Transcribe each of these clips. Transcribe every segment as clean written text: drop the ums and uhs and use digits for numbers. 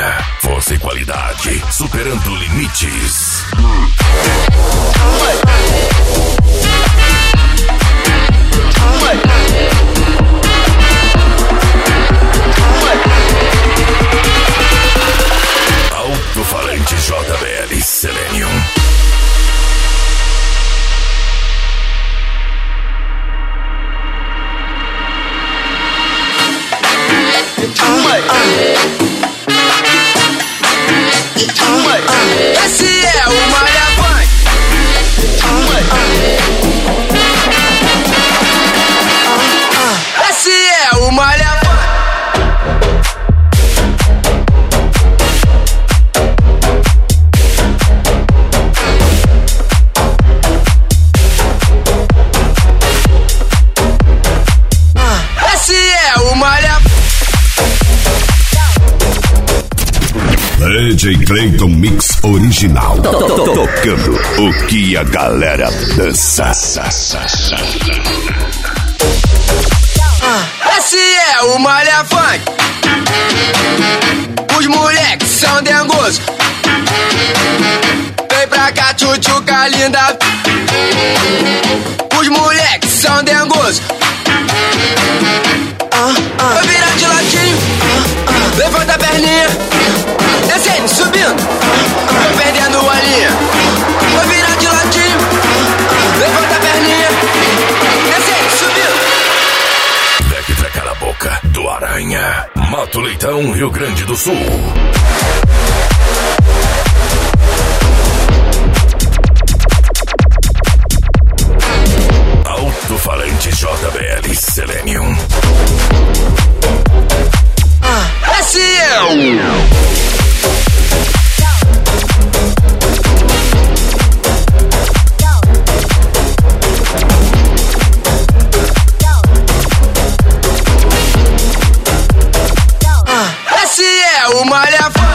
Aranha. Força e qualidade, superando limites. Alto-falante JBL Selenium. Esse é o Malha Funk. Esse é o Malha Funk. Esse é o Malha DJ Clayton Mix original. Tocando o que a galera dança. Esse é o Malha Funk. Os moleques são dengosos. Vem pra cá, tchutchuca linda. Os moleques são dengosos. Vou virar de latinho. Levanta a perninha. Descendo, subindo. Tô perdendo a linha. Vou virar de latinho. Levanta a perninha. Descendo, subindo. Deck treca na boca do Aranha. Mato Leitão, Rio Grande do Sul. Alto-falante JBL Selenium. Esse é o Malha Funk.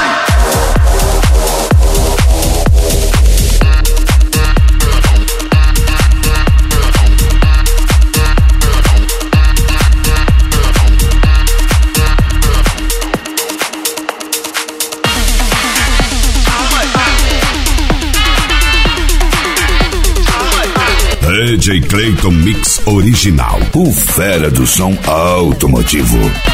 DJ Clayton Mix original. O fera do som automotivo.